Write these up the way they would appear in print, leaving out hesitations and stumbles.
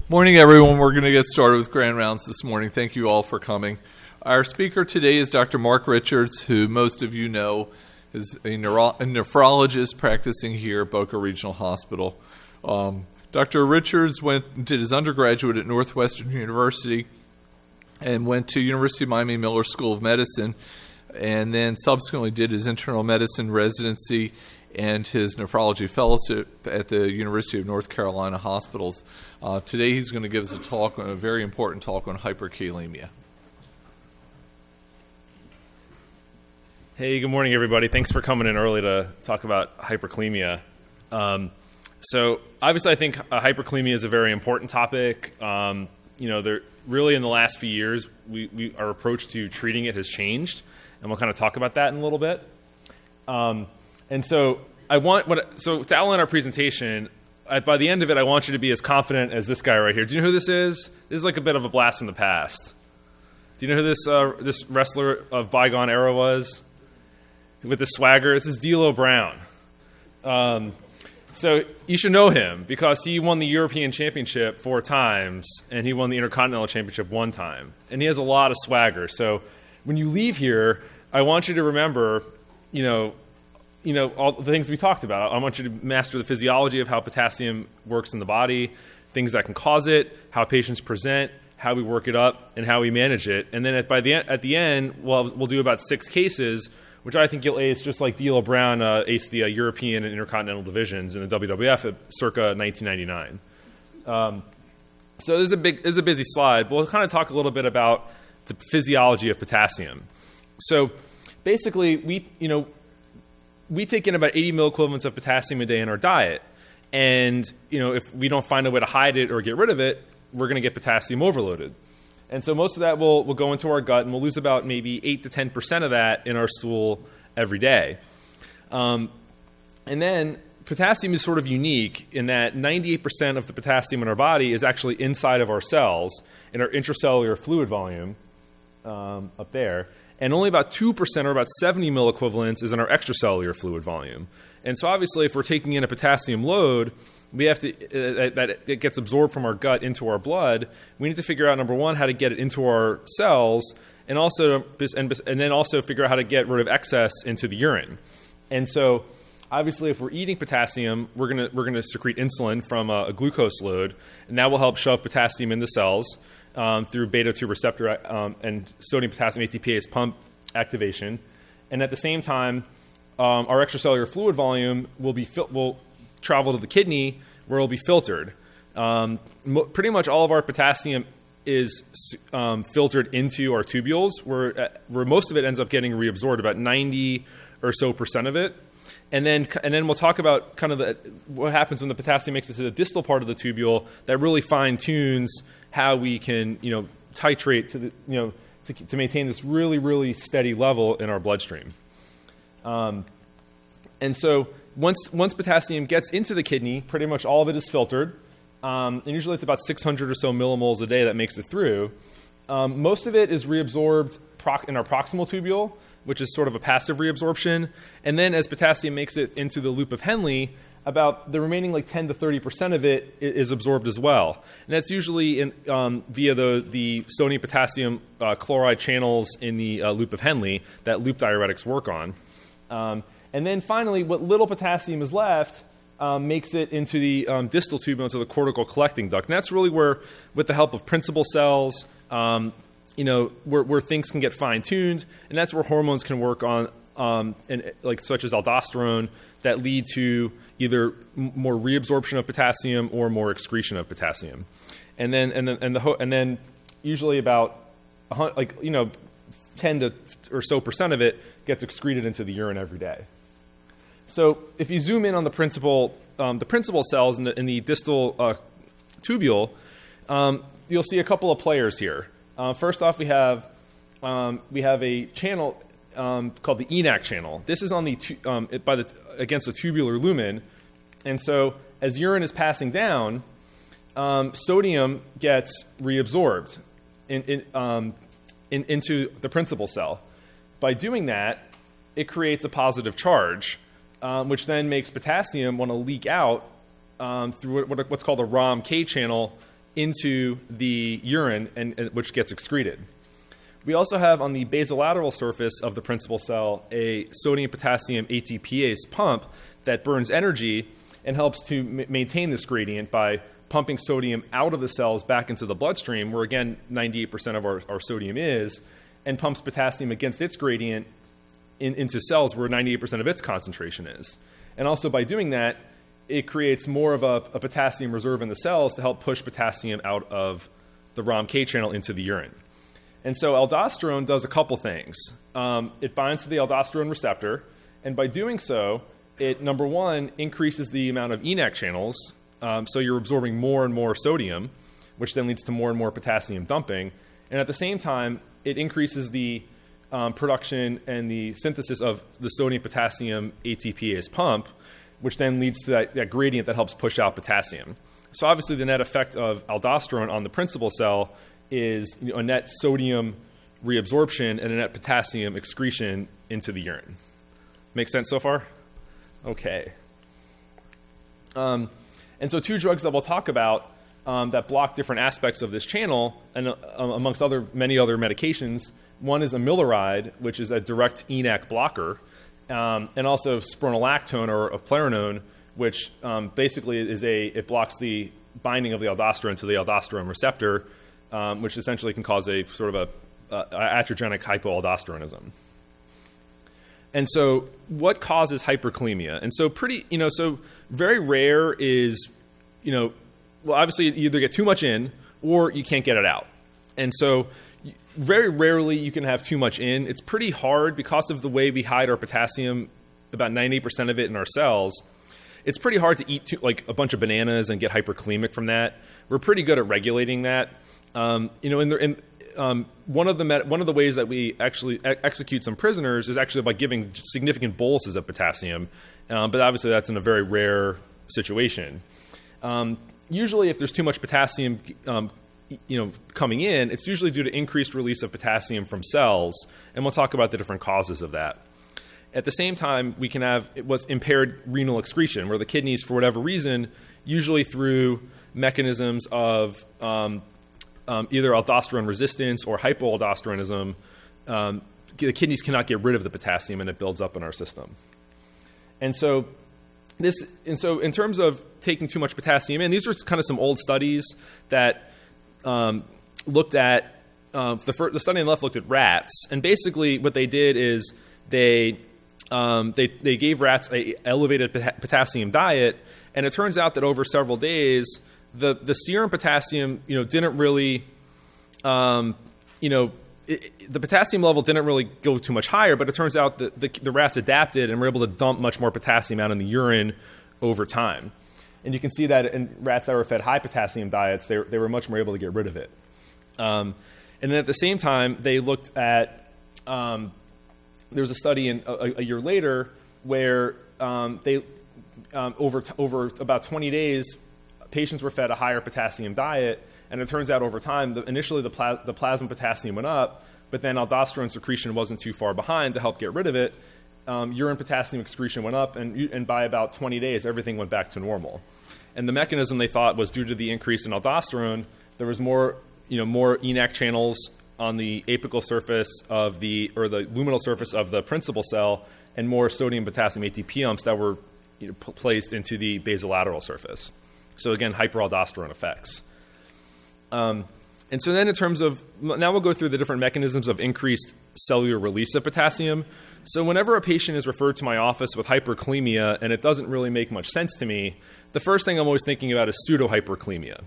Morning, everyone. We're going to get started with Grand Rounds this morning. Thank you all for coming. Our speaker today is Dr. Mark Richards, who most of you know is a nephrologist practicing here at Boca Regional Hospital. Dr. Richards did his undergraduate at Northwestern University and went to University of Miami Miller School of Medicine, and then subsequently did his internal medicine residency and his nephrology fellowship at the University of North Carolina Hospitals. Today he's going to give us a very important talk on hyperkalemia. Hey, good morning, everybody. Thanks for coming in early to talk about hyperkalemia. So obviously I think hyperkalemia is a very important topic. There really in the last few years, our approach to treating it has changed, and we'll kind of talk about that in a little bit. And so to outline our presentation, by the end of it, I want you to be as confident as this guy right here. Do you know who this is? This is like a bit of a blast from the past. Do you know who this wrestler of bygone era was? With the swagger? This is D'Lo Brown. So you should know him because he won the European Championship 4 times, and he won the Intercontinental Championship 1 time. And he has a lot of swagger. So when you leave here, I want you to remember, all the things we talked about. I want you to master the physiology of how potassium works in the body, things that can cause it, how patients present, how we work it up, and how we manage it. And then at the end, we'll do about 6 cases, which I think you'll ace just like D'Lo Brown aced the European and Intercontinental divisions in the WWF at circa 1999. So this is a busy slide. But we'll kind of talk a little bit about the physiology of potassium. So basically, we take in about 80 milliequivalents of potassium a day in our diet. And, if we don't find a way to hide it or get rid of it, we're going to get potassium overloaded. And so most of that will go into our gut, and we'll lose about maybe 8 to 10% of that in our stool every day. And then potassium is sort of unique in that 98% of the potassium in our body is actually inside of our cells in our intracellular fluid volume up there. And only about 2%, or about 70 milliequivalents, is in our extracellular fluid volume. And so obviously, if we're taking in a potassium load, we have to that it gets absorbed from our gut into our blood. We need to figure out, number one, how to get it into our cells, and then also figure out how to get rid of excess into the urine. And so, obviously, if we're eating potassium, we're gonna secrete insulin from a glucose load, and that will help shove potassium in the cells through beta-2 receptor and sodium potassium ATPase pump activation. And at the same time, our extracellular fluid volume will travel to the kidney, where it will be filtered. Pretty much all of our potassium is filtered into our tubules, where most of it ends up getting reabsorbed, about 90% or so of it. And then we'll talk about kind of what happens when the potassium makes it to the distal part of the tubule that really fine tunes how we can titrate to maintain this really, really steady level in our bloodstream. And so once potassium gets into the kidney, pretty much all of it is filtered. And usually it's about 600 or so millimoles a day that makes it through. Most of it is reabsorbed in our proximal tubule, which is sort of a passive reabsorption. And then as potassium makes it into the loop of Henle, about the remaining 10 to 30% of it is absorbed as well. And that's usually via the sodium potassium chloride channels in the loop of Henle that loop diuretics work on. And then finally, what little potassium is left makes it into the distal tubule, into the cortical collecting duct. And that's really where, with the help of principal cells, where things can get fine-tuned, and that's where hormones can work on, such as aldosterone, that lead to either more reabsorption of potassium or more excretion of potassium. And then usually about 10 to or so percent of it gets excreted into the urine every day. So if you zoom in on the principal cells in the distal tubule, you'll see a couple of players here. First off, we have a channel called the ENaC channel. This is on against the tubular lumen, and so as urine is passing down, sodium gets reabsorbed into the principal cell. By doing that, it creates a positive charge, which then makes potassium want to leak out through what's called a ROM-K channel into the urine, and which gets excreted. We also have on the basolateral surface of the principal cell a sodium-potassium ATPase pump that burns energy and helps to maintain this gradient by pumping sodium out of the cells back into the bloodstream, where again 98% of our sodium is, and pumps potassium against its gradient into cells where 98% of its concentration is. And also by doing that, it creates more of a potassium reserve in the cells to help push potassium out of the ROMK channel into the urine. And so aldosterone does a couple things. It binds to the aldosterone receptor, and by doing so, it, number one, increases the amount of ENaC channels, so you're absorbing more and more sodium, which then leads to more and more potassium dumping. And at the same time, it increases the production and the synthesis of the sodium-potassium ATPase pump, which then leads to that gradient that helps push out potassium. So obviously the net effect of aldosterone on the principal cell is a net sodium reabsorption and a net potassium excretion into the urine. Make sense so far? Okay. And so two drugs that we'll talk about that block different aspects of this channel, and amongst many other medications, one is amiloride, which is a direct ENaC blocker, and also spironolactone or eplerenone, which basically it blocks the binding of the aldosterone to the aldosterone receptor, which essentially can cause a sort of a iatrogenic hypoaldosteronism. And so what causes hyperkalemia? And so so very rare is, well, obviously you either get too much in or you can't get it out. And so very rarely you can have too much in. It's pretty hard because of the way we hide our potassium, about 98% of it in our cells. It's pretty hard to eat a bunch of bananas and get hyperkalemic from that. We're pretty good at regulating that. One of the ways that we actually execute some prisoners is actually by giving significant boluses of potassium, but obviously that's in a very rare situation. Usually, if there's too much potassium, coming in, it's usually due to increased release of potassium from cells, and we'll talk about the different causes of that. At the same time, we can have what's impaired renal excretion, where the kidneys, for whatever reason, usually through mechanisms of either aldosterone resistance or hypoaldosteronism, the kidneys cannot get rid of the potassium and it builds up in our system. And so in terms of taking too much potassium in, these are kind of some old studies that looked at the study on the left looked at rats, and basically what they did is they gave rats a elevated potassium diet, and it turns out that over several days the serum potassium didn't really the potassium level didn't really go too much higher, but it turns out that the rats adapted and were able to dump much more potassium out in the urine over time. And you can see that in rats that were fed high potassium diets, they were much more able to get rid of it. And then at the same time, they looked at there was a study a year later where they over about 20 days, patients were fed a higher potassium diet, and it turns out over time, initially the plasma potassium went up, but then aldosterone secretion wasn't too far behind to help get rid of it. Urine potassium excretion went up, and by about 20 days, everything went back to normal. And the mechanism they thought was due to the increase in aldosterone. There was more ENaC channels on the apical surface or the luminal surface of the principal cell, and more sodium potassium ATP pumps that were placed into the basolateral surface. So again, hyperaldosterone effects. And so then in terms of, now we'll go through the different mechanisms of increased cellular release of potassium. So whenever a patient is referred to my office with hyperkalemia and it doesn't really make much sense to me, the first thing I'm always thinking about is pseudohyperkalemia.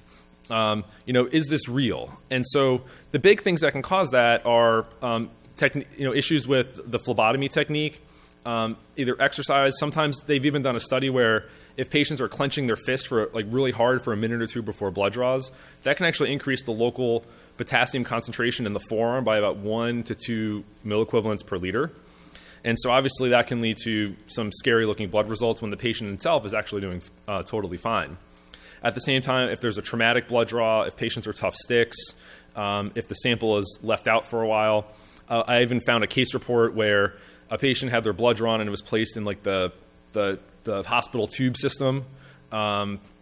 Is this real? And so the big things that can cause that are issues with the phlebotomy technique, either exercise. Sometimes they've even done a study where if patients are clenching their fist for really hard for a minute or two before blood draws, that can actually increase the local potassium concentration in the forearm by about 1 to 2 milliequivalents per liter. And so obviously that can lead to some scary looking blood results when the patient himself is actually doing totally fine. At the same time, if there's a traumatic blood draw, if patients are tough sticks, if the sample is left out for a while, I even found a case report where a patient had their blood drawn and it was placed in the hospital tube system, and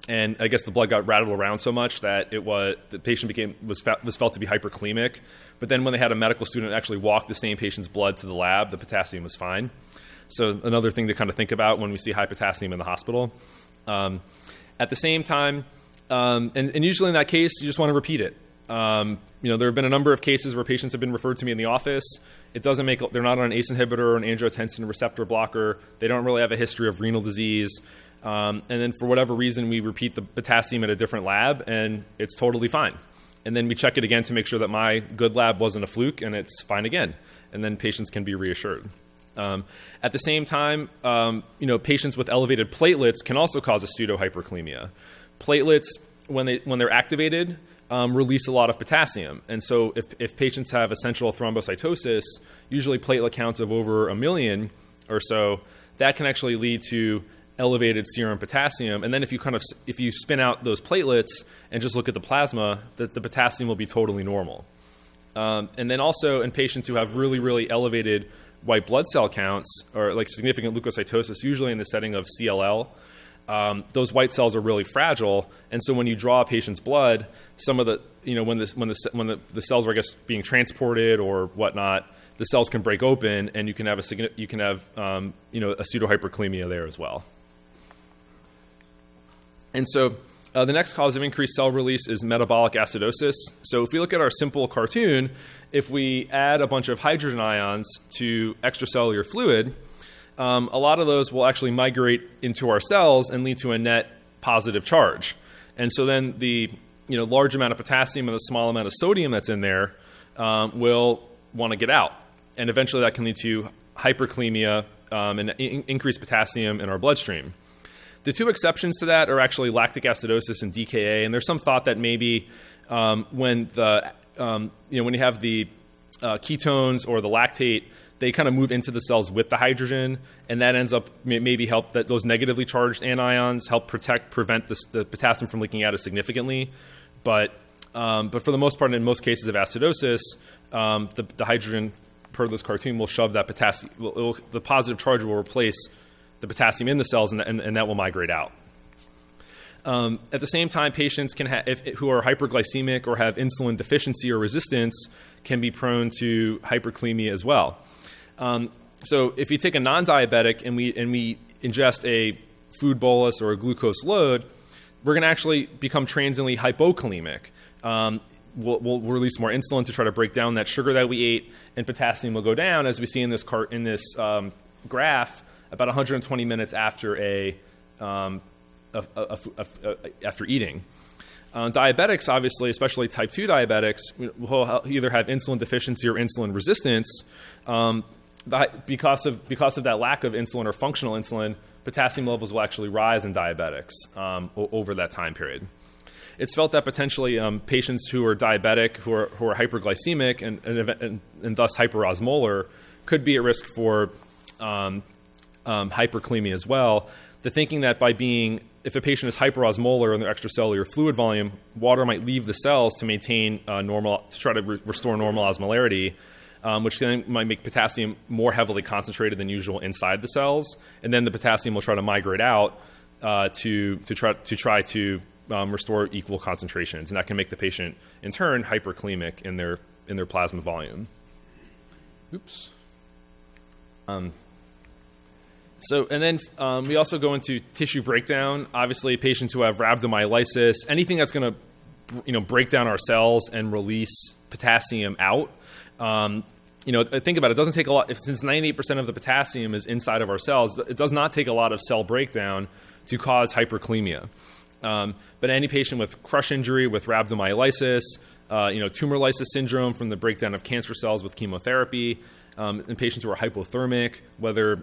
and I guess the blood got rattled around so much that the patient was felt to be hyperkalemic. But then when they had a medical student actually walk the same patient's blood to the lab, the potassium was fine. So another thing to kind of think about when we see high potassium in the hospital. At the same time, and usually in that case, you just want to repeat it. There have been a number of cases where patients have been referred to me in the office. They're not on an ACE inhibitor or an angiotensin receptor blocker. They don't really have a history of renal disease. And then for whatever reason, we repeat the potassium at a different lab, and it's totally fine. And then we check it again to make sure that my good lab wasn't a fluke, and it's fine again. And then patients can be reassured. At the same time, patients with elevated platelets can also cause a pseudohyperkalemia. Platelets, when they're activated, release a lot of potassium. And so if patients have essential thrombocytosis, usually platelet counts of over 1 million or so, that can actually lead to elevated serum potassium. And then if you spin out those platelets and just look at the plasma, the potassium will be totally normal. And then also in patients who have really, really elevated white blood cell counts or like significant leukocytosis, usually in the setting of CLL, those white cells are really fragile, and so when you draw a patient's blood, some of the when the cells are, I guess, being transported or whatnot, the cells can break open, and you can have a pseudohyperkalemia there as well. And so the next cause of increased cell release is metabolic acidosis. So if we look at our simple cartoon, if we add a bunch of hydrogen ions to extracellular fluid, a lot of those will actually migrate into our cells and lead to a net positive charge. And so then the large amount of potassium and the small amount of sodium that's in there will want to get out. And eventually that can lead to hyperkalemia and increased potassium in our bloodstream. The two exceptions to that are actually lactic acidosis and DKA. And there's some thought that maybe when you have the ketones or the lactate, they kind of move into the cells with the hydrogen, and that ends up maybe help that those negatively charged anions help prevent the potassium from leaking out as significantly. But for the most part, in most cases of acidosis, the hydrogen, per this cartoon, will shove that potassium. The positive charge will replace the potassium in the cells, and that will migrate out. At the same time, patients who are hyperglycemic or have insulin deficiency or resistance can be prone to hyperkalemia as well. So if you take a non-diabetic and we ingest a food bolus or a glucose load, we're going to actually become transiently hypokalemic. We'll release more insulin to try to break down that sugar that we ate, and potassium will go down, as we see in this graph, about 120 minutes after after eating. Diabetics, obviously, especially type 2 diabetics, will either have insulin deficiency or insulin resistance. Because of that lack of insulin or functional insulin, potassium levels will actually rise in diabetics over that time period. It's felt that potentially patients who are diabetic, who are hyperglycemic and thus hyperosmolar, could be at risk for hyperkalemia as well. The thinking that if a patient is hyperosmolar in their extracellular fluid volume, water might leave the cells to maintain to try to restore normal osmolarity, which then might make potassium more heavily concentrated than usual inside the cells, and then the potassium will try to migrate out to try to restore equal concentrations, and that can make the patient in turn hyperkalemic in their plasma volume. Oops. And then we also go into tissue breakdown. Obviously, patients who have rhabdomyolysis, anything that's going to break down our cells and release potassium out. Think about it. It doesn't take a lot. Since 98% of the potassium is inside of our cells, it does not take a lot of cell breakdown to cause hyperkalemia. But any patient with crush injury, with rhabdomyolysis, tumor lysis syndrome from the breakdown of cancer cells with chemotherapy, and patients who are hypothermic, whether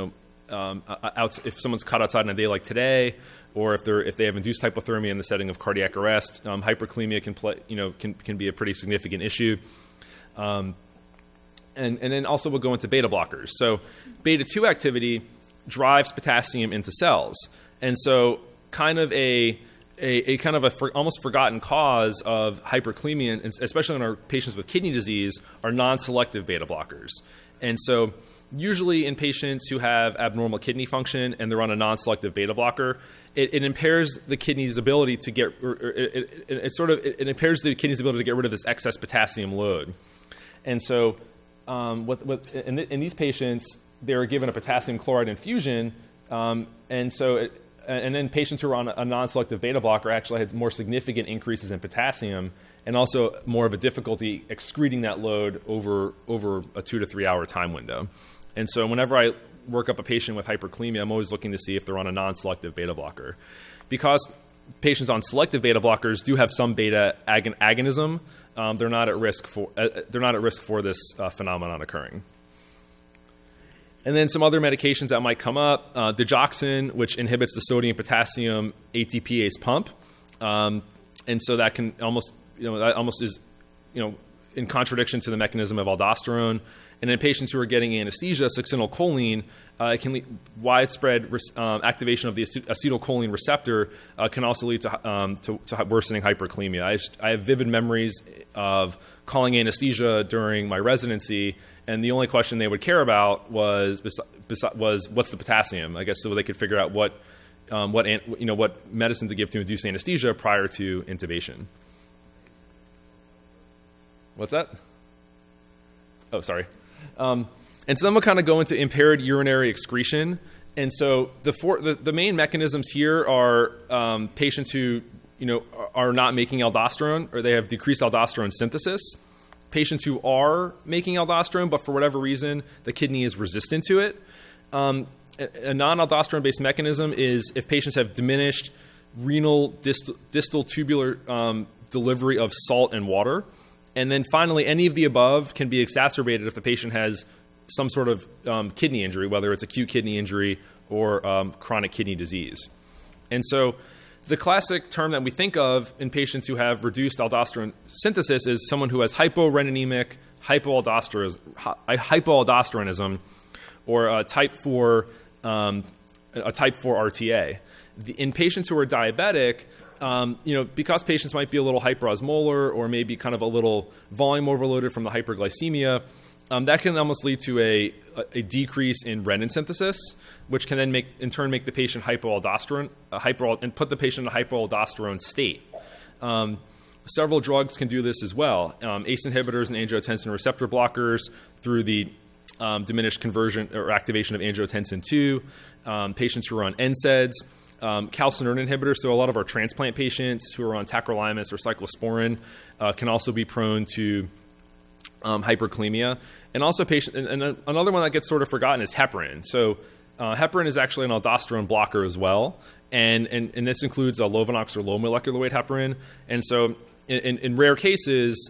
if someone's caught outside on a day like today, or if they have induced hypothermia in the setting of cardiac arrest, hyperkalemia can be a pretty significant issue. And then also we'll go into beta blockers. So beta 2 activity drives potassium into cells, and so kind of almost forgotten cause of hyperkalemia, especially in our patients with kidney disease, are non-selective beta blockers. And so usually in patients who have abnormal kidney function and they're on a non-selective beta blocker, it impairs the kidney's ability to get, it impairs the kidney's ability to get rid of this excess potassium load. And so in these patients, they were given a potassium chloride infusion, and then patients who were on a non-selective beta blocker actually had more significant increases in potassium and also more of a difficulty excreting that load over a 2 to 3 hour time window. And so whenever I work up a patient with hyperkalemia, I'm always looking to see if they're on a non-selective beta blocker. Because patients on selective beta blockers do have some beta agonism, they're not at risk for this phenomenon occurring. And then some other medications that might come up, digoxin, which inhibits the sodium-potassium ATPase pump. And so that can almost is, in contradiction to the mechanism of aldosterone. And in patients who are getting anesthesia, succinylcholine, it can lead widespread activation of the acetylcholine receptor can also lead to worsening hyperkalemia. I have vivid memories of calling anesthesia during my residency, and the only question they would care about was what's the potassium, I guess, so they could figure out what medicine to give to induce anesthesia prior to intubation. What's that? Oh, sorry. And so then we'll kind of go into impaired urinary excretion. And so the main mechanisms here are patients who are not making aldosterone, or they have decreased aldosterone synthesis. Patients who are making aldosterone, but for whatever reason the kidney is resistant to it. A non-aldosterone-based mechanism is if patients have diminished renal distal tubular delivery of salt and water. And then finally, any of the above can be exacerbated if the patient has some sort of kidney injury, whether it's acute kidney injury or chronic kidney disease. And so the classic term that we think of in patients who have reduced aldosterone synthesis is someone who has hyporeninemic hypoaldosteronism, or a type 4 RTA. In patients who are diabetic, because patients might be a little hyperosmolar or maybe kind of a little volume overloaded from the hyperglycemia, that can almost lead to a decrease in renin synthesis, which can then make the patient hypoaldosterone and put the patient in a hypoaldosterone state. Several drugs can do this as well. ACE inhibitors and angiotensin receptor blockers through the diminished conversion or activation of angiotensin II. Patients who are on NSAIDs. Calcineurin inhibitors, so a lot of our transplant patients who are on tacrolimus or cyclosporin can also be prone to hyperkalemia. And also and another one that gets sort of forgotten is heparin. So heparin is actually an aldosterone blocker as well, and this includes a Lovenox or low molecular weight heparin. And so in rare cases,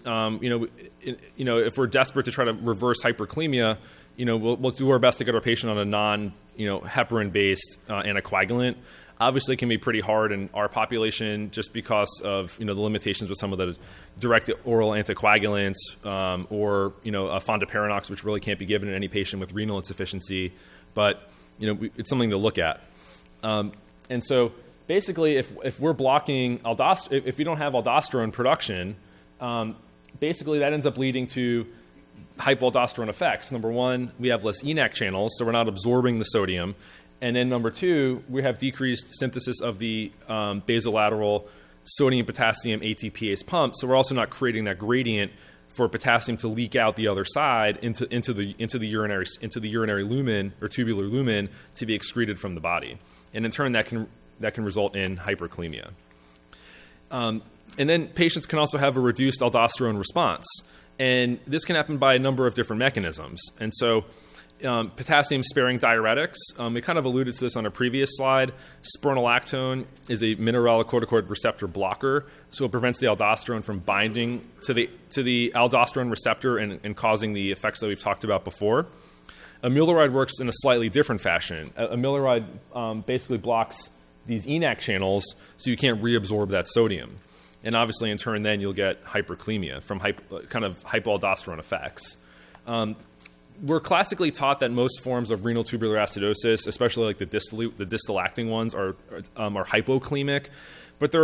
if we're desperate to try to reverse hyperkalemia, we'll do our best to get our patient on a heparin based anticoagulant. Obviously, it can be pretty hard in our population just because of the limitations with some of the direct oral anticoagulants or fondaparinux, which really can't be given in any patient with renal insufficiency. But it's something to look at. And so basically, if we're blocking if we don't have aldosterone production, basically that ends up leading to hypoaldosterone effects. Number one, we have less ENaC channels, so we're not absorbing the sodium. And then number two, we have decreased synthesis of the basolateral sodium-potassium ATPase pump. So we're also not creating that gradient for potassium to leak out the other side into the urinary lumen or tubular lumen to be excreted from the body. And in turn, that can result in hyperkalemia. And then patients can also have a reduced aldosterone response. And this can happen by a number of different mechanisms. And so potassium-sparing diuretics, we kind of alluded to this on a previous slide. Spironolactone is a mineralocorticoid receptor blocker, so it prevents the aldosterone from binding to the aldosterone receptor and causing the effects that we've talked about before. Amiloride works in a slightly different fashion. Amiloride basically blocks these ENaC channels, so you can't reabsorb that sodium. And obviously, in turn, then you'll get hyperkalemia from kind of hypoaldosterone effects. We're classically taught that most forms of renal tubular acidosis, especially like the distal acting ones, are hypokalemic. But there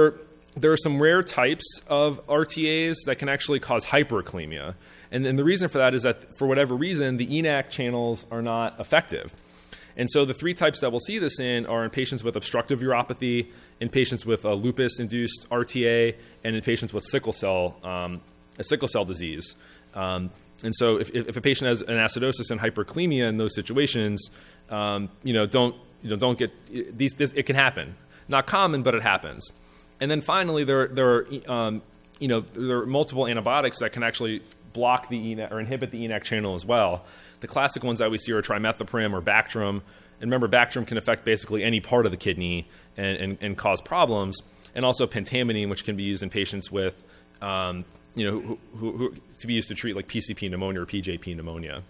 there are some rare types of RTAs that can actually cause hyperkalemia. And the reason for that is that for whatever reason, the ENaC channels are not effective. And so the three types that we'll see this in are in patients with obstructive uropathy, in patients with lupus-induced RTA, and in patients with sickle cell disease. And so if a patient has an acidosis and hyperkalemia in those situations, don't get these. It can happen. Not common, but it happens. And then finally, there are multiple antibiotics that can actually block the ENaC or inhibit the ENaC channel as well. The classic ones that we see are trimethoprim or Bactrim. And remember, Bactrim can affect basically any part of the kidney and cause problems. And also pentamidine, which can be used in patients with, who to be used to treat like PCP pneumonia or PJP pneumonia.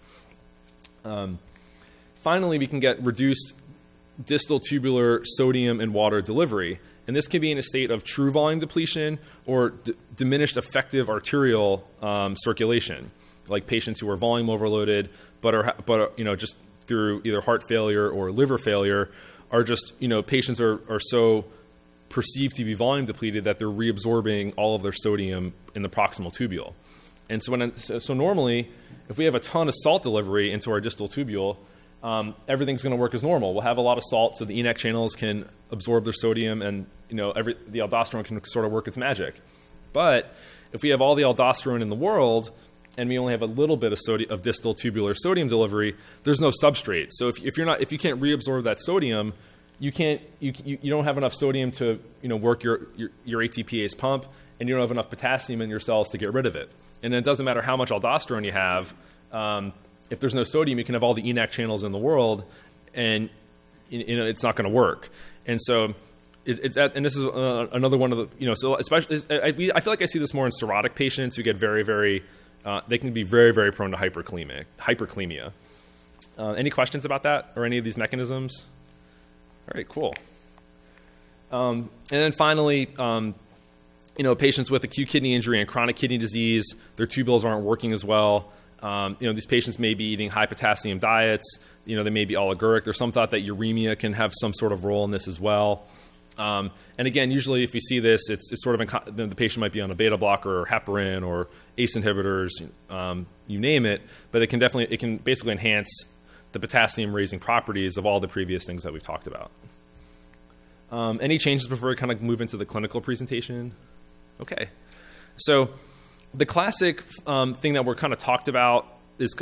Finally, we can get reduced distal tubular sodium and water delivery. And this can be in a state of true volume depletion or diminished effective arterial circulation, like patients who are volume overloaded, but are just through either heart failure or liver failure, are just patients are so perceived to be volume depleted that they're reabsorbing all of their sodium in the proximal tubule. And so normally, if we have a ton of salt delivery into our distal tubule, everything's going to work as normal. We'll have a lot of salt, so the ENaC channels can absorb their sodium, and the aldosterone can sort of work its magic. But if we have all the aldosterone in the world, and we only have a little bit of distal tubular sodium delivery, there's no substrate. So if you can't reabsorb that sodium, you don't have enough sodium to work your ATPase pump, and you don't have enough potassium in your cells to get rid of it. And then it doesn't matter how much aldosterone you have. If there's no sodium, you can have all the ENaC channels in the world, and it's not going to work. And so, and this is another one of the So especially, I feel like I see this more in cirrhotic patients who get very, very. They can be very, very prone to hyperkalemia. Any questions about that or any of these mechanisms? All right, cool. And then finally, patients with acute kidney injury and chronic kidney disease, their tubules aren't working as well. These patients may be eating high potassium diets. They may be oliguric. There's some thought that uremia can have some sort of role in this as well. And again, usually if we see this, it's sort of the patient might be on a beta blocker or heparin or ACE inhibitors, you name it. But it can basically enhance the potassium raising properties of all the previous things that we've talked about. Any changes before we kind of move into the clinical presentation? Okay, so the classic thing that we're kind of talked about is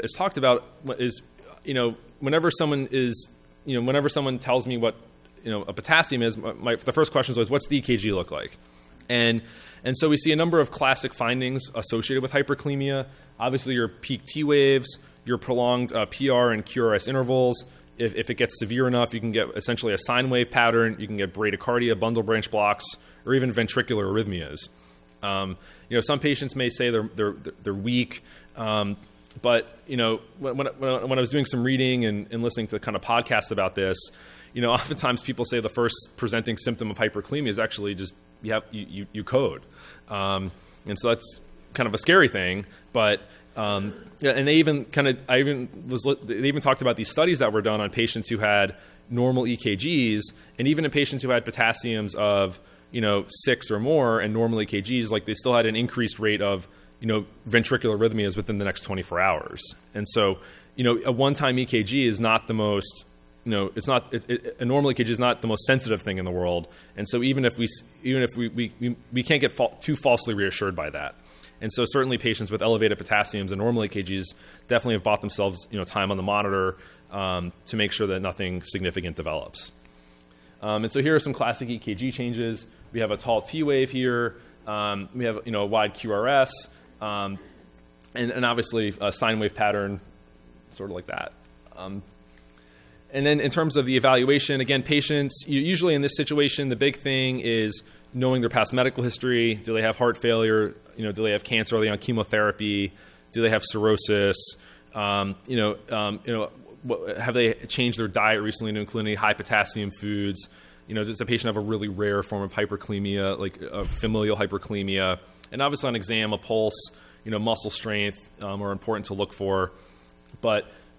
whenever someone tells me what a potassium is, the first question is always, what's the EKG look like? And so we see a number of classic findings associated with hyperkalemia. Obviously, your peak T waves, your prolonged PR and QRS intervals. If it gets severe enough, you can get essentially a sine wave pattern. You can get bradycardia, bundle branch blocks, or even ventricular arrhythmias. Some patients may say they're weak, but when I was doing some reading and listening to kind of podcasts about this, oftentimes people say the first presenting symptom of hyperkalemia is actually just you code, and so that's kind of a scary thing. But and they even talked about these studies that were done on patients who had normal EKGs, and even in patients who had potassiums of 6 or more and normal EKGs, like they still had an increased rate of ventricular arrhythmias within the next 24 hours. And so a one-time EKG is not the most a normal EKG is not the most sensitive thing in the world, and so even if we can't get too falsely reassured by that. And so certainly patients with elevated potassiums and normal EKGs definitely have bought themselves time on the monitor to make sure that nothing significant develops. And so here are some classic EKG changes. We have a tall T wave here. We have a wide QRS, and obviously a sine wave pattern, sort of like that. And then in terms of the evaluation, again, patients, usually in this situation, the big thing is knowing their past medical history. Do they have heart failure? Do they have cancer? Are they on chemotherapy? Do they have cirrhosis? Have they changed their diet recently to include any high potassium foods? Does a patient have a really rare form of hyperkalemia, like a familial hyperkalemia? And obviously on exam, a pulse, muscle strength are important to look for. But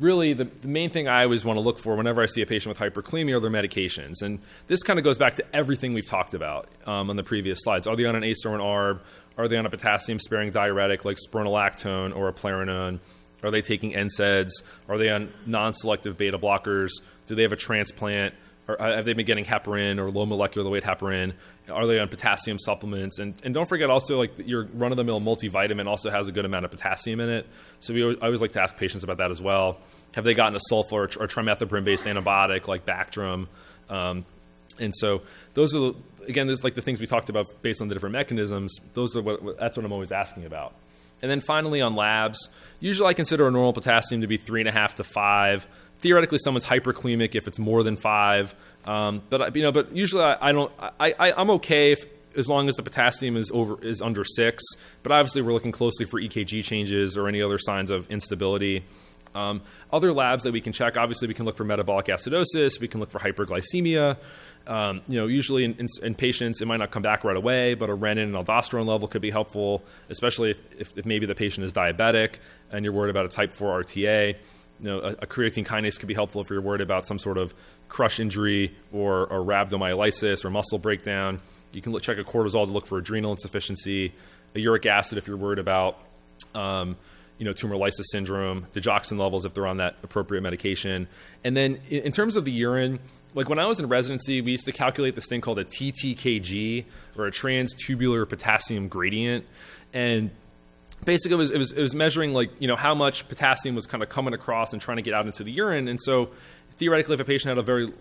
really the main thing I always want to look for whenever I see a patient with hyperkalemia are their medications. And this kind of goes back to everything we've talked about on the previous slides. Are they on an ACE or an ARB? Are they on a potassium-sparing diuretic like spironolactone or eplerenone? Are they taking NSAIDs? Are they on non-selective beta blockers? Do they have a transplant? Or have they been getting heparin or low molecular weight heparin? Are they on potassium supplements? And don't forget also, like, your run-of-the-mill multivitamin also has a good amount of potassium in it. So I always like to ask patients about that as well. Have they gotten a sulfa or trimethoprim-based antibiotic like Bactrim? And so those are, there's like the things we talked about based on the different mechanisms. That's what I'm always asking about. And then finally on labs, usually I consider a normal potassium to be 3.5 to 5. Theoretically, someone's hyperkalemic if it's more than 5. But usually I'm okay as long as the potassium is under 6. But obviously, we're looking closely for EKG changes or any other signs of instability. Other labs that we can check, obviously, we can look for metabolic acidosis. We can look for hyperglycemia. Usually in patients, it might not come back right away, but a renin and aldosterone level could be helpful, especially if maybe the patient is diabetic and you're worried about a type 4 RTA. A creatine kinase could be helpful if you're worried about some sort of crush injury or rhabdomyolysis or muscle breakdown. You can check a cortisol to look for adrenal insufficiency, a uric acid if you're worried about tumor lysis syndrome, digoxin levels if they're on that appropriate medication. And then in terms of the urine, like when I was in residency, we used to calculate this thing called a TTKG, or a transtubular potassium gradient. And basically, it was measuring how much potassium was kind of coming across and trying to get out into the urine. And so theoretically, if a patient had a very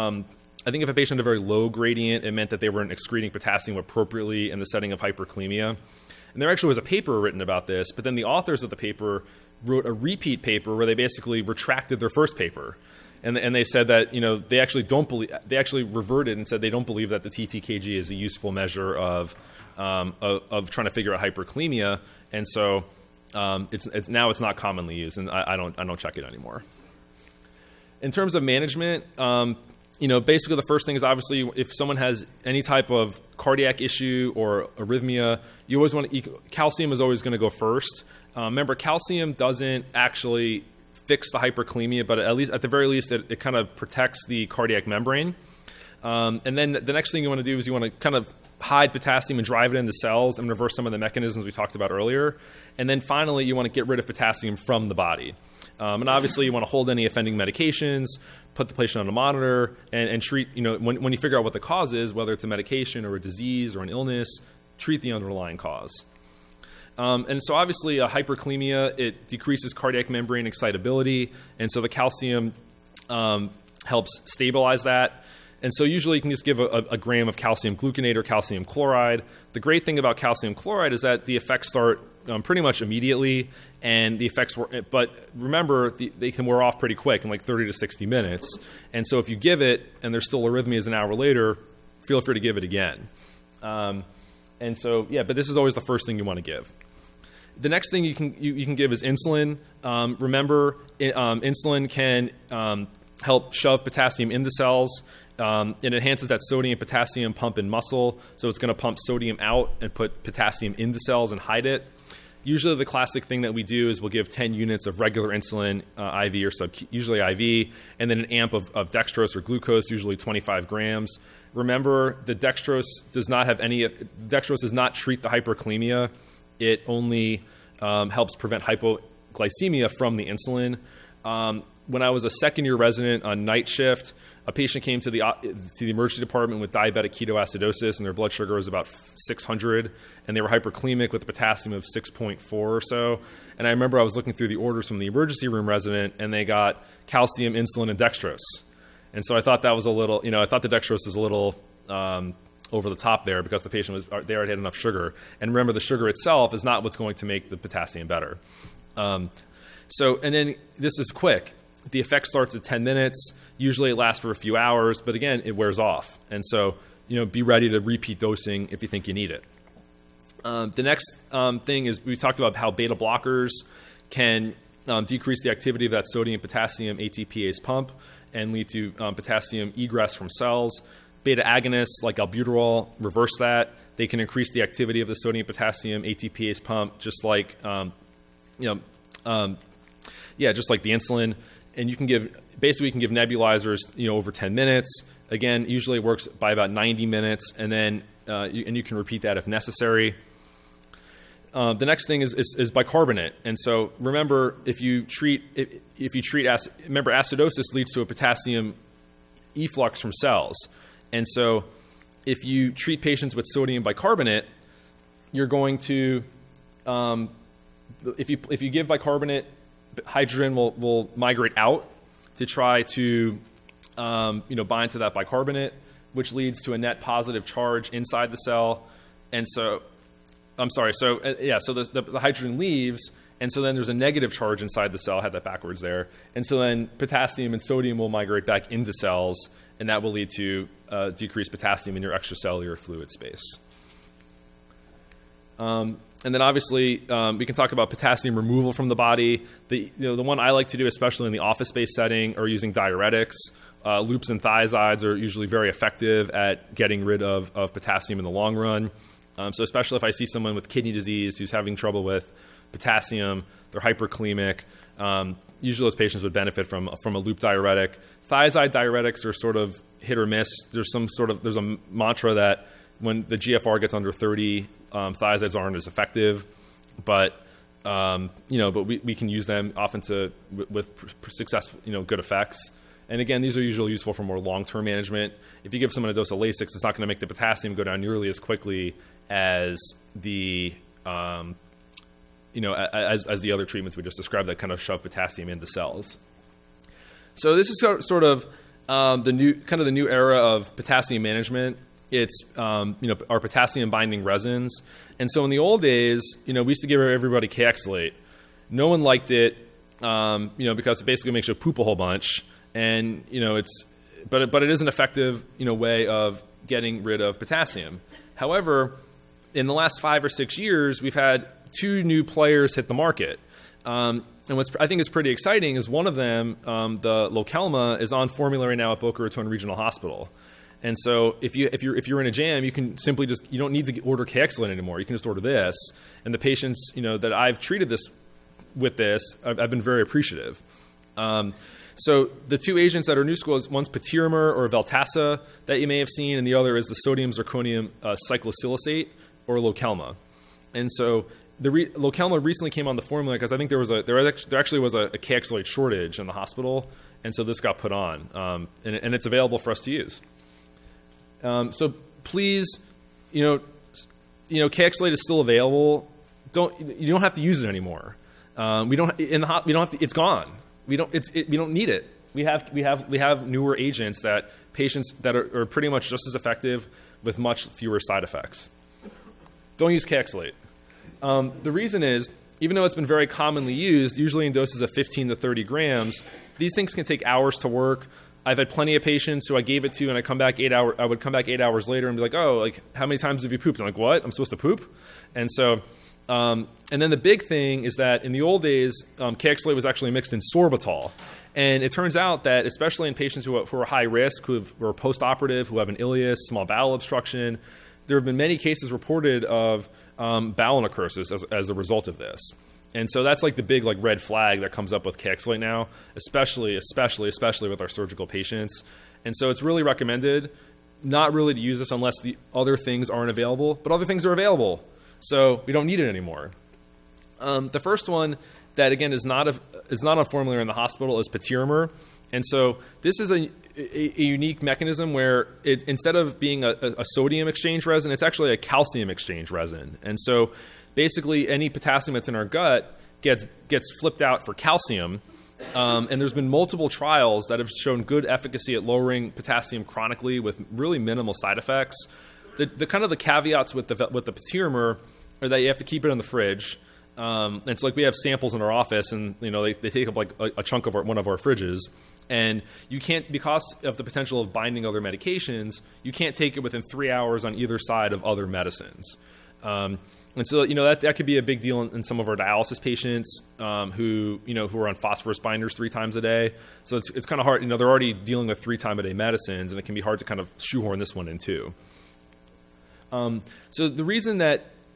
low gradient, it meant that they weren't excreting potassium appropriately in the setting of hyperkalemia. And there actually was a paper written about this, but then the authors of the paper wrote a repeat paper where they basically retracted their first paper. And they said that they actually reverted and said they don't believe that the TTKG is a useful measure of trying to figure out hyperkalemia. And so it's not commonly used, and I don't check it anymore. In terms of management, basically the first thing is obviously if someone has any type of cardiac issue or arrhythmia, you always calcium is always going to go first. Remember, calcium doesn't actually fix the hyperkalemia, but at the very least, it kind of protects the cardiac membrane. And then the next thing you want to do is you want to kind of hide potassium and drive it into cells and reverse some of the mechanisms we talked about earlier. And then finally, you want to get rid of potassium from the body. And obviously, you want to hold any offending medications, put the patient on a monitor, and treat, when you figure out what the cause is, whether it's a medication or a disease or an illness, treat the underlying cause. And so obviously, hyperkalemia, it decreases cardiac membrane excitability, and so the calcium helps stabilize that. And so usually you can just give a gram of calcium gluconate or calcium chloride. The great thing about calcium chloride is that the effects start pretty much immediately, and the effects but remember, they can wear off pretty quick in like 30 to 60 minutes. And so if you give it and there's still arrhythmias an hour later, feel free to give it again. And so, but this is always the first thing you want to give. The next thing you can give is insulin. Remember, insulin can help shove potassium into cells. It enhances that sodium-potassium pump in muscle, so it's going to pump sodium out and put potassium into cells and hide it. Usually the classic thing that we do is we'll give 10 units of regular insulin, IV or usually IV, and then an amp of dextrose or glucose, usually 25 grams. Remember, the dextrose does not treat the hyperkalemia. It only helps prevent hypoglycemia from the insulin. When I was a second-year resident on night shift, a patient came to the emergency department with diabetic ketoacidosis, and their blood sugar was about 600, and they were hyperkalemic with a potassium of 6.4 or so. And I remember I was looking through the orders from the emergency room resident, and they got calcium, insulin, and dextrose. And so I thought that was a little, I thought the dextrose was a little over the top there because the patient they already had enough sugar. And remember, the sugar itself is not what's going to make the potassium better. And then this is quick. The effect starts at 10 minutes. Usually it lasts for a few hours, but again, it wears off. And so, be ready to repeat dosing if you think you need it. The next thing is we talked about how beta blockers can decrease the activity of that sodium-potassium ATPase pump and lead to potassium egress from cells. Beta agonists like albuterol reverse that. They can increase the activity of the sodium-potassium ATPase pump, just like Yeah, just like the insulin. And you can give nebulizers, over 10 minutes. Again, usually it works by about 90 minutes, and then you can repeat that if necessary. The next thing is bicarbonate. And so remember, remember acidosis leads to a potassium efflux from cells. And so if you treat patients with sodium bicarbonate, you're going to, if you give bicarbonate, hydrogen will migrate out to try to bind to that bicarbonate, which leads to a net positive charge inside the cell. And so, the hydrogen leaves, and so then there's a negative charge inside the cell. I had that backwards there. And so then potassium and sodium will migrate back into cells, and that will lead to decreased potassium in your extracellular fluid space. And then obviously we can talk about potassium removal from the body. The one I like to do, especially in the office-based setting, are using diuretics. Loops and thiazides are usually very effective at getting rid of potassium in the long run. So especially if I see someone with kidney disease who's having trouble with potassium, they're hyperkalemic, usually those patients would benefit from a loop diuretic. Thiazide diuretics are sort of hit or miss. There's a mantra that when the GFR gets under 30, thiazides aren't as effective, but we can use them often with successful, good effects. And again, these are usually useful for more long-term management. If you give someone a dose of Lasix, it's not going to make the potassium go down nearly as quickly as the as the other treatments we just described that kind of shove potassium into cells. So this is sort of the new era of potassium management. It's our potassium binding resins. And so in the old days, we used to give everybody Kayexalate. No one liked it, because it basically makes you poop a whole bunch. And but it is an effective way of getting rid of potassium. However, in the last 5 or 6 years, we've had 2 new players hit the market. And what I think is pretty exciting is one of them, the Lokelma, is on formulary now at Boca Raton Regional Hospital. And so if you're in a jam, you can simply you don't need to order Kayexalate anymore. You can just order this. And the patients that I've treated with this, I've been very appreciative. So the 2 agents that are new school is one's Patiromer or Veltassa that you may have seen, and the other is the sodium zirconium cyclosilicate or Lokelma. And so Lokelma recently came on the formula because I think there actually was a Kayexalate shortage in the hospital, and so this got put on, and it's available for us to use. So please, Kayexalate is still available. You don't have to use it anymore. It's gone. We don't need it. We have newer agents that patients that are pretty much just as effective with much fewer side effects. Don't use Kayexalate. The reason is, even though it's been very commonly used, usually in doses of 15 to 30 grams, these things can take hours to work. I've had plenty of patients who I gave it to, and I would come back 8 hours later and be like, "Oh, how many times have you pooped?" I'm like, "What? I'm supposed to poop?" And so. And then the big thing is that in the old days, Kayexalate was actually mixed in sorbitol. And it turns out that especially in patients who are high risk, who are post-operative, who have an ileus, small bowel obstruction, there have been many cases reported of bowel necrosis as a result of this. And so that's the big red flag that comes up with Kayexalate now, especially with our surgical patients. And so it's really recommended not really to use this unless the other things aren't available, but other things are available. So we don't need it anymore. The first one that, again, is not on formulary in the hospital is Patiromer. And so this is a unique mechanism where instead of being a sodium exchange resin, it's actually a calcium exchange resin. And so basically any potassium that's in our gut gets flipped out for calcium. And there's been multiple trials that have shown good efficacy at lowering potassium chronically with really minimal side effects. The kind of the caveats with the Patiromer are that you have to keep it in the fridge. And so we have samples in our office, and they take up a chunk of one of our fridges. And you can't, because of the potential of binding other medications, you can't take it within 3 hours on either side of other medicines. And so that could be a big deal in some of our dialysis patients who are on phosphorus binders 3 times a day. So it's kind of hard. They're already dealing with 3-time-a-day medicines, and it can be hard to kind of shoehorn this one in too. So the reason that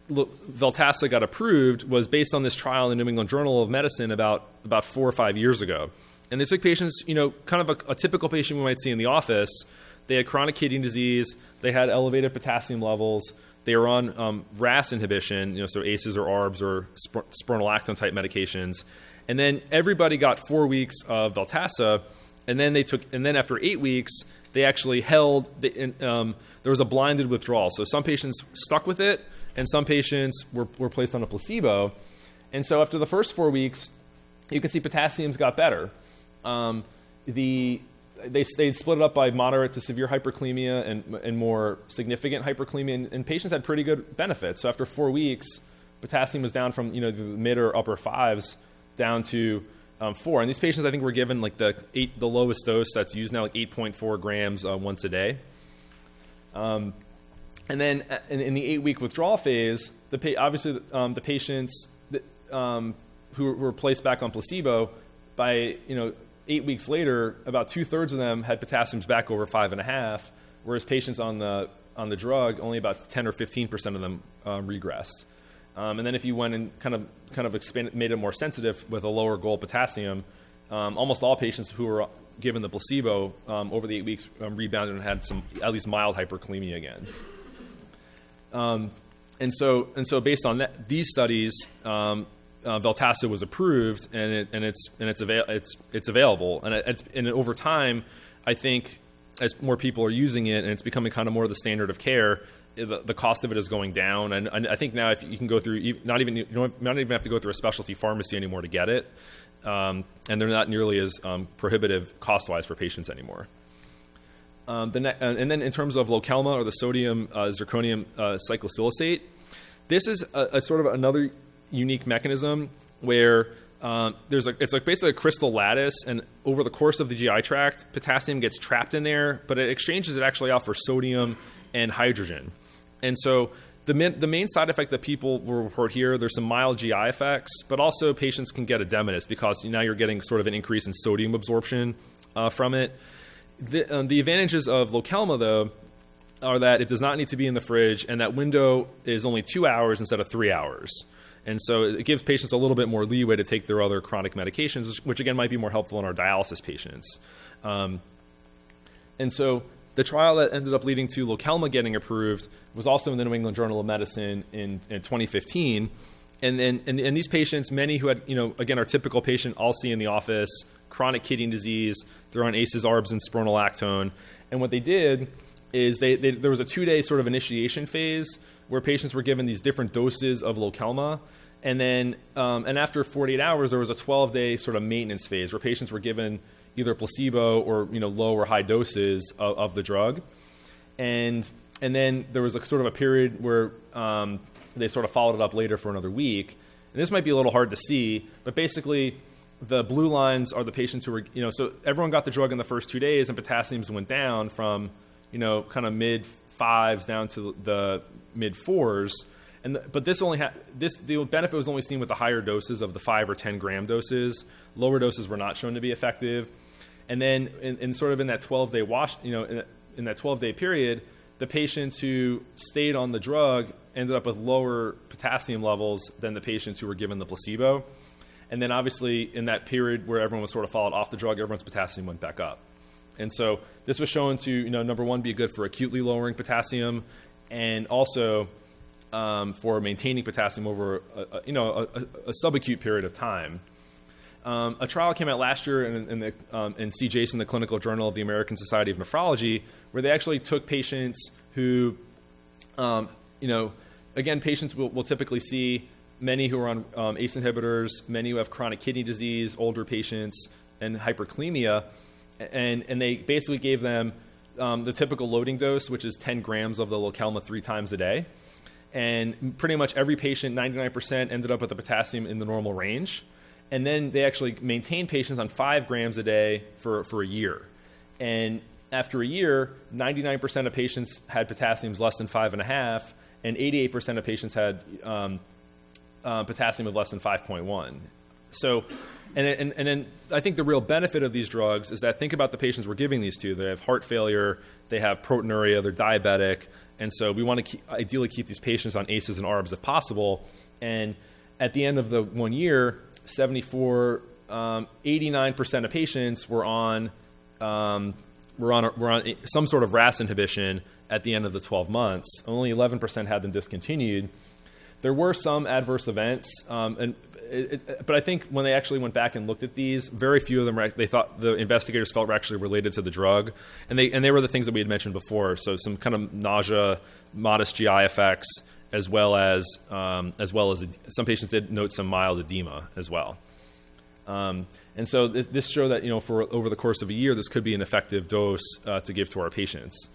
Veltassa got approved was based on this trial in the New England Journal of Medicine about 4 or 5 years ago. And they took patients, kind of a typical patient we might see in the office. They had chronic kidney disease. They had elevated potassium levels. They were on RAS inhibition, so ACEs or ARBs or spironolactone type medications. And then everybody got 4 weeks of Veltassa, and then after 8 weeks, they actually there was a blinded withdrawal. So some patients stuck with it, and some patients were placed on a placebo. And so after the first 4 weeks, you can see potassiums got better. They split it up by moderate to severe hyperkalemia and more significant hyperkalemia, and patients had pretty good benefits. So after 4 weeks, potassium was down from the mid or upper 5s down to 4. And these patients, I think, were given like the lowest dose that's used now, like 8.4 grams once a day. And then in the 8-week withdrawal phase, the patients who were placed back on placebo, by 8 weeks later, about 2/3 of them had potassiums back over 5.5, whereas patients on the drug, only about 10 or 15% of them regressed. And then if you went and kind of made it more sensitive with a lower goal potassium, almost all patients who were given the placebo over the 8 weeks rebounded and had some at least mild hyperkalemia again. And so based on these studies, Veltassa was approved, and it's available, and over time, I think as more people are using it and it's becoming kind of more the standard of care, the cost of it is going down, and I think now if you can go through you don't even have to go through a specialty pharmacy anymore to get it, and they're not nearly as prohibitive cost-wise for patients anymore. And then in terms of Lokelma, or the sodium zirconium cyclosilicate, this is a sort of another unique mechanism where it's like basically a crystal lattice, and over the course of the GI tract, potassium gets trapped in there, but it exchanges it actually out for sodium and hydrogen. And so the main side effect that people will report here, there's some mild GI effects, but also patients can get edematous because now you're getting sort of an increase in sodium absorption from it. The advantages of Lokelma, though, are that it does not need to be in the fridge, and that window is only 2 hours instead of 3 hours. And so it gives patients a little bit more leeway to take their other chronic medications, which again might be more helpful in our dialysis patients. And so the trial that ended up leading to Lokelma getting approved was also in the New England Journal of Medicine in 2015. And these patients, many who had, again, our typical patient I'll see in the office, chronic kidney disease, they're on ACEs, ARBs, and spironolactone. And what they did is there was a 2-day sort of initiation phase where patients were given these different doses of Lokelma. And then and after 48 hours, there was a 12-day sort of maintenance phase where patients were given either placebo or low or high doses of the drug. And then there was a sort of a period where they sort of followed it up later for another week. And this might be a little hard to see, but basically the blue lines are the patients who were, so everyone got the drug in the first 2 days, and potassiums went down from, kind of mid 5s down to the mid 4s. But the benefit was only seen with the higher doses of the 5 or 10 gram doses. Lower doses were not shown to be effective. And then in that 12-day wash, in that 12-day period, the patients who stayed on the drug ended up with lower potassium levels than the patients who were given the placebo. And then obviously in that period where everyone was sort of followed off the drug, everyone's potassium went back up. And so this was shown to, number one, be good for acutely lowering potassium, and also for maintaining potassium over a subacute period of time. A trial came out last year in CJACE, in the Clinical Journal of the American Society of Nephrology, where they actually took patients who, again, patients will typically see many who are on ACE inhibitors, many who have chronic kidney disease, older patients, and hyperkalemia, and they basically gave them the typical loading dose, which is 10 grams of the Lokelma 3 times a day. And pretty much every patient, 99%, ended up with the potassium in the normal range. And then they actually maintained patients on 5 grams a day for a year. And after a year, 99% of patients had potassiums less than 5.5, and 88% of patients had potassium of less than 5.1. So, and then I think the real benefit of these drugs is that think about the patients we're giving these to. They have heart failure, they have proteinuria, they're diabetic, and so we want to ideally keep these patients on ACEs and ARBs if possible. And at the end of the 1 year, 89% of patients were on some sort of RAS inhibition at the end of the 12 months. Only 11% had them discontinued. There were some adverse events, but I think when they actually went back and looked at these, very few of them they thought the investigators felt were actually related to the drug, and they were the things that we had mentioned before. So some kind of nausea, modest GI effects, as well as some patients did note some mild edema as well. And so this showed that for over the course of a year, this could be an effective dose to give to our patients.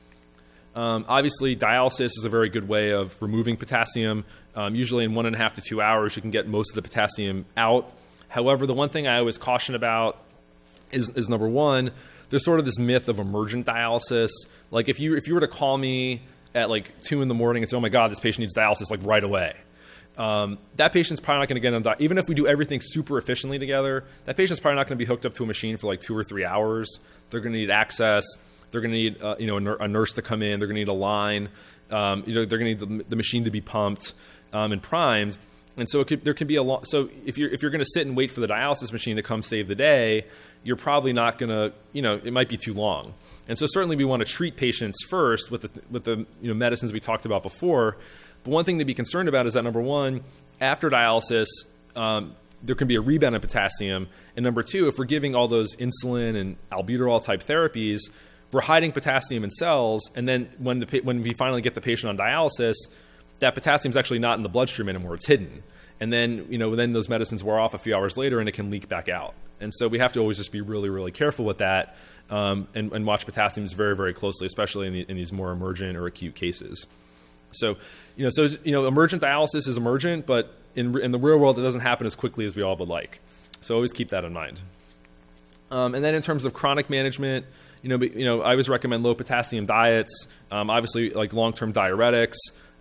Obviously, dialysis is a very good way of removing potassium. Usually in 1.5 to 2 hours, you can get most of the potassium out. However, the one thing I always caution about is number one, there's sort of this myth of emergent dialysis. Like if you were to call me at like 2 a.m. and say, oh my God, this patient needs dialysis like right away. That patient's probably not going to get on even if we do everything super efficiently together, that patient's probably not going to be hooked up to a machine for like 2 or 3 hours. They're going to need access. They're going to need a nurse to come in. They're going to need a line. They're going to need the machine to be pumped and primed. And so there can be a lot. So if you're going to sit and wait for the dialysis machine to come save the day, you're probably not going to. It might be too long. And so certainly we want to treat patients first with the medicines we talked about before. But one thing to be concerned about is that number one, after dialysis, there can be a rebound in potassium, and number two, if we're giving all those insulin and albuterol type therapies, we're hiding potassium in cells, and then when we finally get the patient on dialysis, that potassium is actually not in the bloodstream anymore; it's hidden. And then then those medicines wear off a few hours later, and it can leak back out. And so we have to always just be really, really careful with that, and watch potassiums very, very closely, especially in these more emergent or acute cases. So, emergent dialysis is emergent, but in the real world, it doesn't happen as quickly as we all would like. So always keep that in mind. And then in terms of chronic management, I always recommend low potassium diets. Obviously, like long-term diuretics.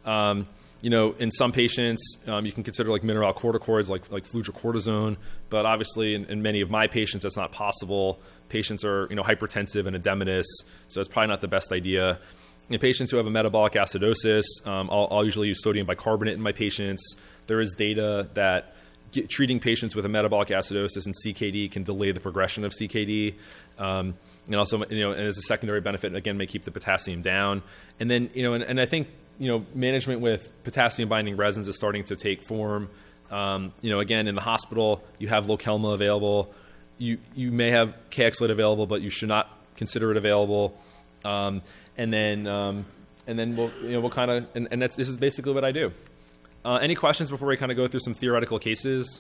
In some patients, you can consider like mineralocorticoids, like fludrocortisone. But obviously, in many of my patients, that's not possible. Patients are hypertensive and edematous, so it's probably not the best idea. In patients who have a metabolic acidosis, I'll usually use sodium bicarbonate in my patients. There is data that treating patients with a metabolic acidosis and CKD can delay the progression of CKD. And also, and as a secondary benefit, again, may keep the potassium down. And then, and I think, management with potassium binding resins is starting to take form. Again, in the hospital, you have Lokelma available. You may have Kayexlid available, but you should not consider it available. And then we'll kind of, and this is basically what I do. Any questions before we kind of go through some theoretical cases?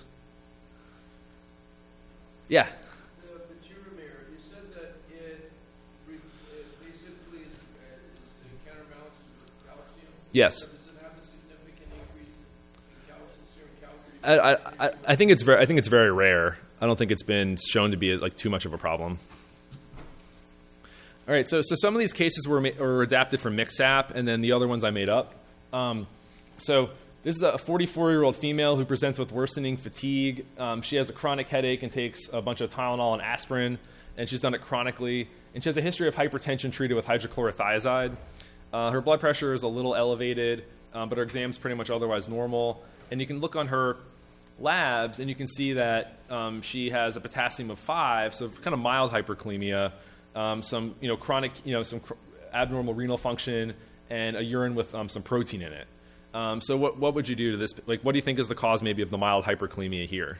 Yeah. The Turomere, you said that it basically is counterbalances with calcium. Yes. So does it have a significant increase in serum calcium? I think it's very rare. I don't think it's been shown to be like too much of a problem. All right, so some of these cases were adapted from Mixap, and then the other ones I made up. So this is a 44-year-old female who presents with worsening fatigue. She has a chronic headache and takes a bunch of Tylenol and aspirin, and she's done it chronically. And she has a history of hypertension treated with hydrochlorothiazide. Her blood pressure is a little elevated, but her exam's pretty much otherwise normal. And you can look on her labs, and you can see that she has a potassium of 5, so kind of mild hyperkalemia. Some chronic, some abnormal renal function, and a urine with some protein in it. So what would you do to this? Like, what do you think is the cause maybe of the mild hyperkalemia here?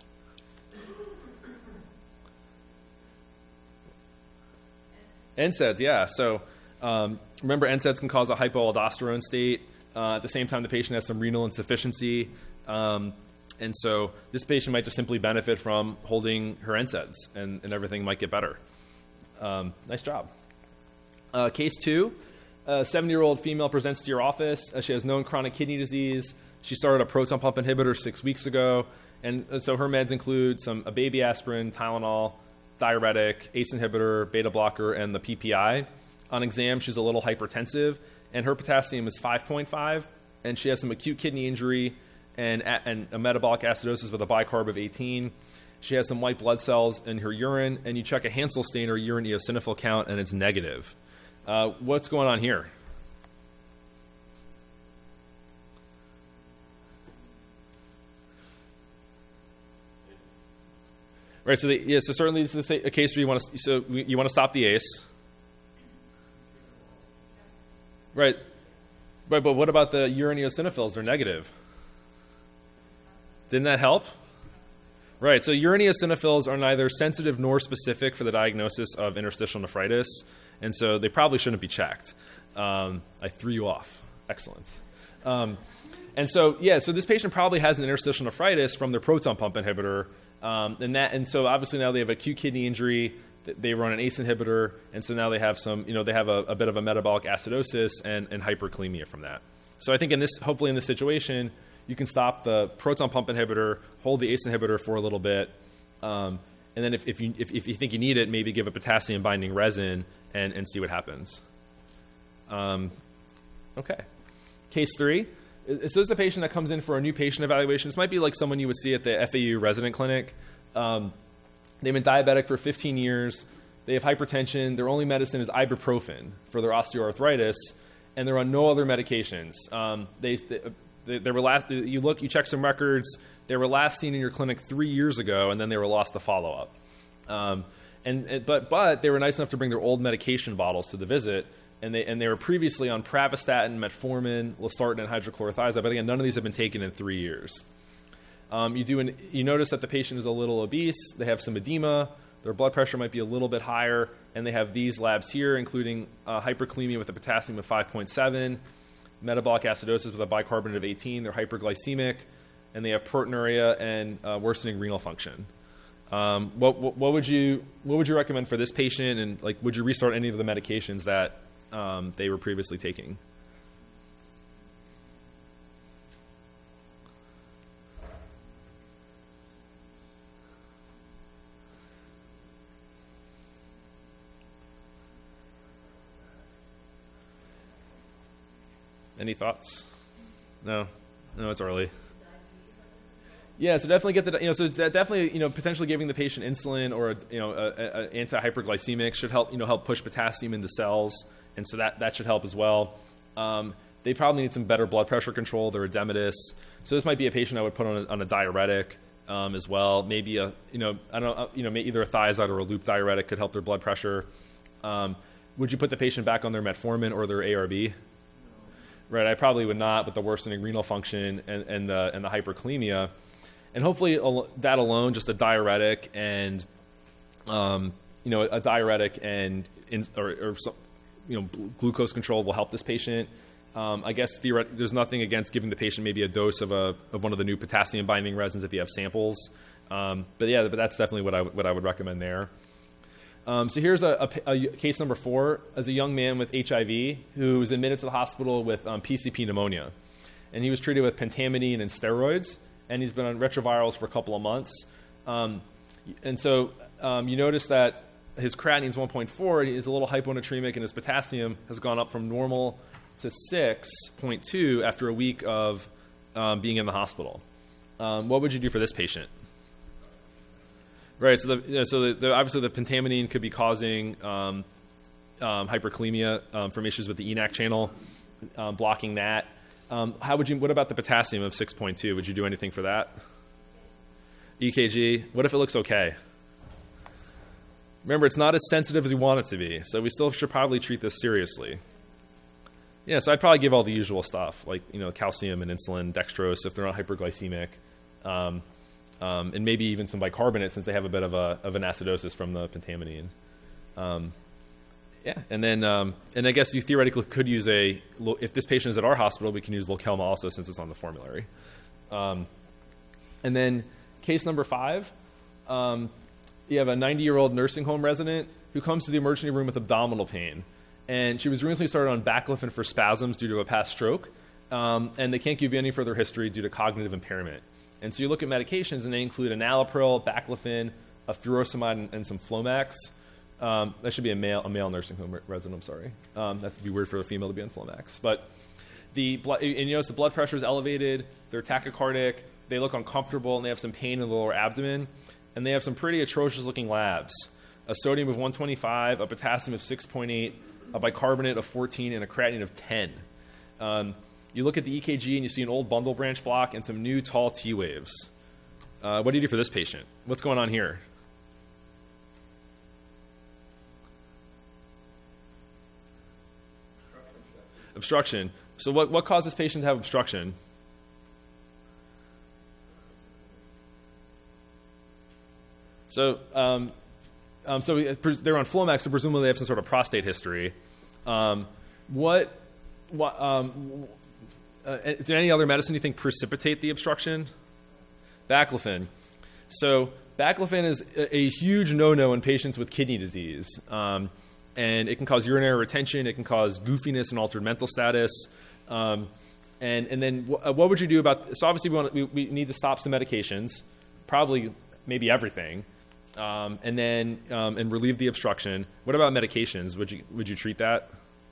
NSAIDs, yeah. So remember, NSAIDs can cause a hypoaldosterone state. At the same time, the patient has some renal insufficiency. And so this patient might just simply benefit from holding her NSAIDs, and everything might get better. Nice job. Case 2, a 70-year-old female presents to your office. She has known chronic kidney disease. She started a proton pump inhibitor 6 weeks ago. And so her meds include a baby aspirin, Tylenol, diuretic, ACE inhibitor, beta blocker, and the PPI. On exam, she's a little hypertensive, and her potassium is 5.5, and she has some acute kidney injury and a metabolic acidosis with a bicarb of 18. She has some white blood cells in her urine, and you check a Hansel stain or urine eosinophil count, and it's negative. What's going on here? Right. So certainly this is a case where you want to stop the ACE. Right. Right. But what about the urine eosinophils? They're negative. Didn't that help? Right. So urine eosinophils are neither sensitive nor specific for the diagnosis of interstitial nephritis, and so they probably shouldn't be checked. I threw you off. Excellent. And so this patient probably has an interstitial nephritis from their proton pump inhibitor. And so obviously now they have acute kidney injury. They run an ACE inhibitor, and so now they have they have a bit of a metabolic acidosis and hyperkalemia from that. So I think hopefully in this situation, you can stop the proton pump inhibitor, hold the ACE inhibitor for a little bit, and then if you think you need it, maybe give a potassium binding resin and see what happens. Okay. Case 3. So this is a patient that comes in for a new patient evaluation. This might be like someone you would see at the FAU resident clinic. They've been diabetic for 15 years. They have hypertension. Their only medicine is ibuprofen for their osteoarthritis, and they're on no other medications. They were last. You check some records. They were last seen in your clinic 3 years ago, and then they were lost to follow up. But they were nice enough to bring their old medication bottles to the visit. And they were previously on pravastatin, metformin, losartan, and hydrochlorothiazide. But again, none of these have been taken in 3 years. You notice that the patient is a little obese. They have some edema. Their blood pressure might be a little bit higher. And they have these labs here, including hyperkalemia with a potassium of 5.7, metabolic acidosis with a bicarbonate of 18. They're hyperglycemic. And they have proteinuria and worsening renal function. What would you recommend for this patient? And would you restart any of the medications that they were previously taking? Any thoughts? No, it's early. Yeah, so definitely get the potentially giving the patient insulin or an anti-hyperglycemic should help push potassium into cells. And so that should help as well. They probably need some better blood pressure control. They're edematous. So this might be a patient I would put on a diuretic as well. Maybe either a thiazide or a loop diuretic could help their blood pressure. Would you put the patient back on their metformin or their ARB? No. Right, I probably would not, with the worsening renal function and the hyperkalemia. And hopefully that alone, just a diuretic and glucose control will help this patient. I guess there's nothing against giving the patient maybe a dose of one of the new potassium binding resins if you have samples. But that's definitely what I would recommend there. So here's a case number 4 as a young man with HIV who was admitted to the hospital with PCP pneumonia, and he was treated with pentamidine and steroids, and he's been on retrovirals for a couple of months. And so you notice that his creatinine's 1.4, and he's a little hyponatremic, and his potassium has gone up from normal to 6.2 after a week of being in the hospital. What would you do for this patient? Right. So obviously the pentamidine could be causing hyperkalemia from issues with the ENaC channel, blocking that. What about the potassium of 6.2? Would you do anything for that? EKG. What if it looks okay? Remember, it's not as sensitive as we want it to be, so we still should probably treat this seriously. Yeah, so I'd probably give all the usual stuff, like calcium and insulin, dextrose if they're not hyperglycemic, and maybe even some bicarbonate since they have a bit of an acidosis from the pentamidine. And then I guess you theoretically could use if this patient is at our hospital, we can use Lokelma also since it's on the formulary. And then case number 5. You have a 90-year-old nursing home resident who comes to the emergency room with abdominal pain. And she was recently started on baclofen for spasms due to a past stroke. And they can't give you any further history due to cognitive impairment. And so you look at medications, and they include enalapril, baclofen, a furosemide, and some Flomax. That should be a male nursing home resident, I'm sorry. That'd be weird for a female to be on Flomax. But And you notice the blood pressure is elevated, they're tachycardic, they look uncomfortable, and they have some pain in the lower abdomen, and they have some pretty atrocious looking labs. A sodium of 125, a potassium of 6.8, a bicarbonate of 14, and a creatinine of 10. You look at the EKG and you see an old bundle branch block and some new tall T waves. What do you do for this patient? What's going on here? Obstruction. So what caused this patient to have obstruction? So they're on Flomax, so presumably they have some sort of prostate history. Is there any other medicine you think precipitate the obstruction? Baclofen. So baclofen is a huge no-no in patients with kidney disease. And it can cause urinary retention. It can cause goofiness and altered mental status. And then what would you do about? So obviously we need to stop some medications, probably maybe everything, and then and relieve the obstruction. What about medications? Would you treat that?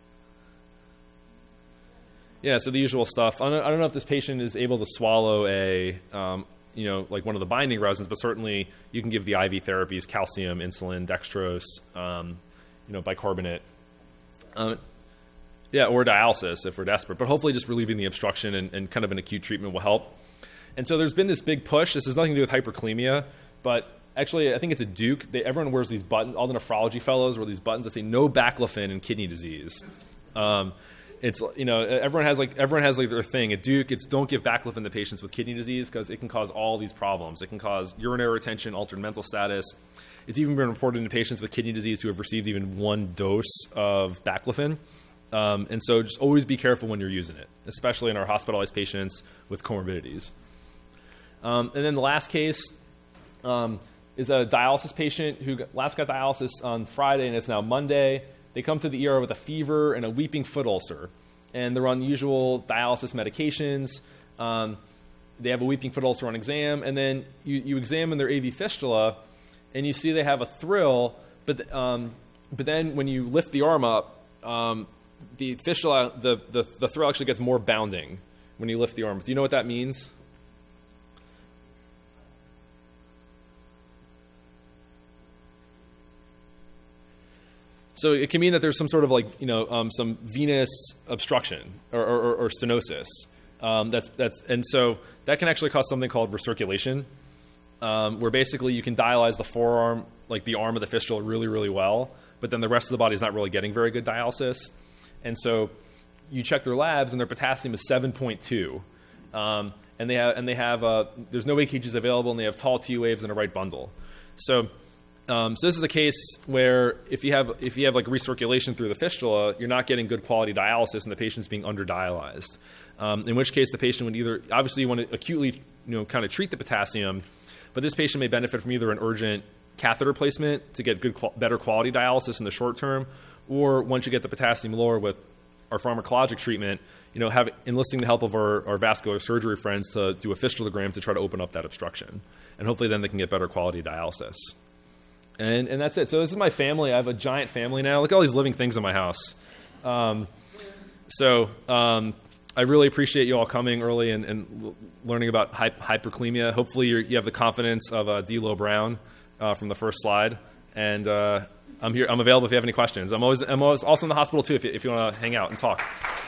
Yeah, so the usual stuff. I don't know if this patient is able to swallow like one of the binding resins, but certainly you can give the IV therapies: calcium, insulin, dextrose. Bicarbonate, or dialysis if we're desperate. But hopefully just relieving the obstruction and kind of an acute treatment will help. And so there's been this big push. This has nothing to do with hyperkalemia, but actually I think it's a Duke. Everyone wears these buttons. All the nephrology fellows wear these buttons that say "No baclofen in kidney disease." Everyone has their thing. At Duke, it's don't give baclofen to patients with kidney disease because it can cause all these problems. It can cause urinary retention, altered mental status. It's even been reported in patients with kidney disease who have received even one dose of baclofen. And so just always be careful when you're using it, especially in our hospitalized patients with comorbidities. And then the last case is a dialysis patient who last got dialysis on Friday, and it's now Monday. They come to the ER with a fever and a weeping foot ulcer, and they're on usual dialysis medications. They have a weeping foot ulcer on exam, and then you examine their AV fistula, and you see they have a thrill, but then when you lift the arm up, the fistula, the thrill actually gets more bounding when you lift the arm. Do you know what that means? So it can mean that there's some sort of some venous obstruction or stenosis. And so that can actually cause something called recirculation, where basically you can dialyze the forearm, like the arm of the fistula, really, really well, but then the rest of the body is not really getting very good dialysis. And so you check their labs, and their potassium is 7.2, and they have there's no EKGs available, and they have tall T waves and a right bundle. So this is a case where if you have like recirculation through the fistula, you're not getting good quality dialysis, and the patient's being underdialyzed. In which case, the patient would either obviously you want to acutely kind of treat the potassium, but this patient may benefit from either an urgent catheter placement to get better quality dialysis in the short term, or once you get the potassium lower with our pharmacologic treatment, enlisting the help of our vascular surgery friends to do a fistulogram to try to open up that obstruction, and hopefully then they can get better quality dialysis. And that's it. So this is my family. I have a giant family now. Look at all these living things in my house. I really appreciate you all coming early and learning about hyperkalemia. Hopefully you have the confidence of D'Lo Brown from the first slide. And I'm available if you have any questions. I'm always also in the hospital too if you want to hang out and talk.